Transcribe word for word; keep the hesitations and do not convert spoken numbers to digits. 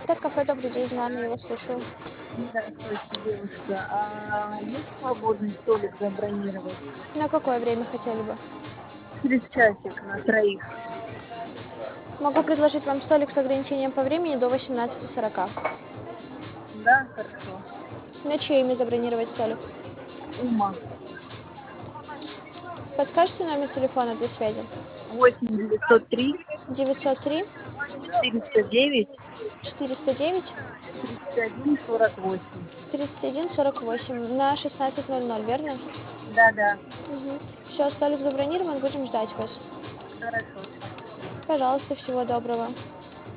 Это кафе «Добрый день», Анна, я вас слушаю. Здравствуйте, девушка. А есть свободный столик забронировать? На какое время хотели бы? Через часик на троих. Могу предложить вам столик с ограничением по времени до восемнадцати сорока. Да, хорошо. На чье имя забронировать столик? Ума. Подскажите номер телефона для связи? Восемь девятьсот три девятьсот три четыреста девять четыреста девять тридцать один сорок восемь. тридцать один сорок восемь на шестнадцать ноль ноль, верно? Да-да, Угу. Все, столик забронирован, будем ждать вас. хорошо, спасибо. Пожалуйста, всего доброго.